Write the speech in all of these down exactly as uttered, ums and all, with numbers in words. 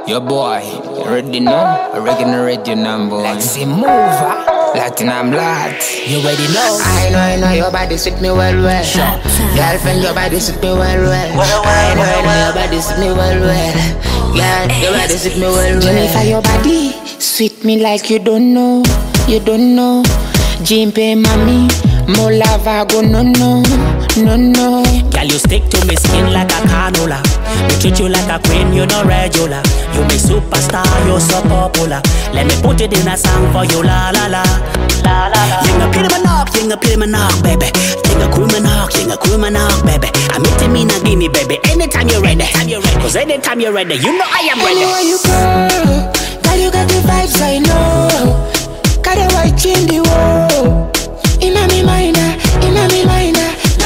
Your boy, you ready now? I reckon you ready number one. Let's mover. Latin I'm lat. You ready now? I know, I know your body suit me well, well. Sure. Girlfriend, your body suit me well, well. I know, I know your body suit me well, well. Girl, your body suit me well, well. Jennifer, your body sweet me like you don't know, you don't know. Jimpe, mommy, more lava go no no, no no. Girl, you stick to me skin like a canola. We treat you like a queen, you no regular. You me superstar, you so popular. Let me put it in a song for you, la la la. La la la. Jinga pili manok, jinga pili manok, baby. Jinga cool manok, jinga cool manok, baby. I'm meeting me na gimme, baby. Anytime you're ready, cause anytime you're ready, you know I am ready. Anywhere you go, girl, you got the vibes I know. Got a white in the wall. Inna me mind, inna me mind.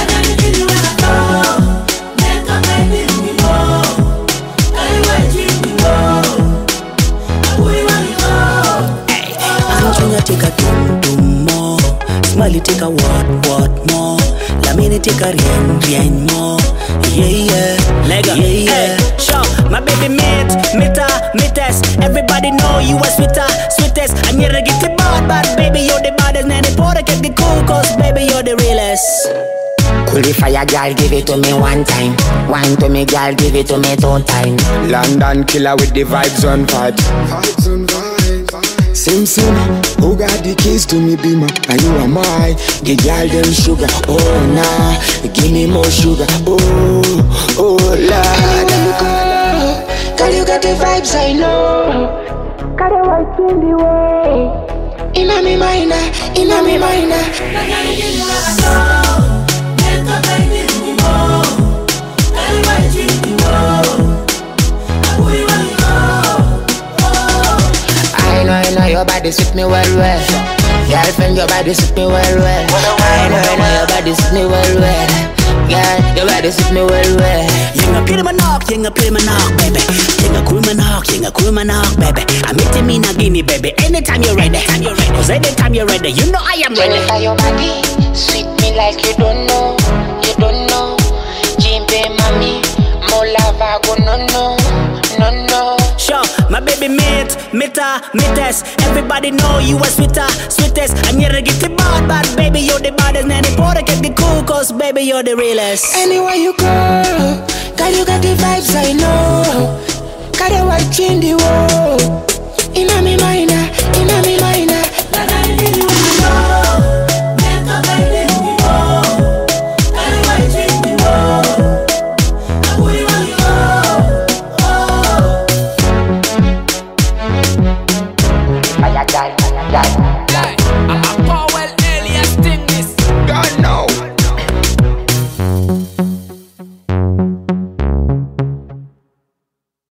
Take a dum dum more, Smiley take a what what more, Lamini take a rien rien more, yeah yeah, Lega yeah yeah. Hey, show my baby mate, meta, metes. Everybody know you are sweeter, sweetest. I'm here to get the bad, but baby you're the baddest. And the porter get the cool, cause baby you're the realest. Cool the fire, girl, give it to me one time. One to me, girl, give it to me two time. London killer with the vibes on vibes. Vibes on vibes. Sim Sim, who got the keys to me beamer? And you am I, the girl them sugar. Oh nah, give me more sugar. Oh, oh Lord. Girl, you got the vibes I know. Got a white in the way. Inna me mind, inna me mind. I know, I know your body suit me well, well. Girlfriend, your body suit me well, well. I know, I know your body suit me well, well. Girl, your body suit me well, well. Jinga pili manok, jinga pili manok, baby. Jinga cool manok, jinga cool manok, baby. I'm meeting me na gimme, baby. Anytime you're ready, cause anytime you're ready, you know I am ready. Jennifer, your body sweet me like you don't know, you don't know. Jimbe, mommy, more lava go no no, no no. Sure, my baby mate, meta, metes. Everybody know you are sweeter, sweetest. I'm here to get the bad, but baby you're the baddest. And the porter get the cool, cause baby you're the realest. Anywhere you go,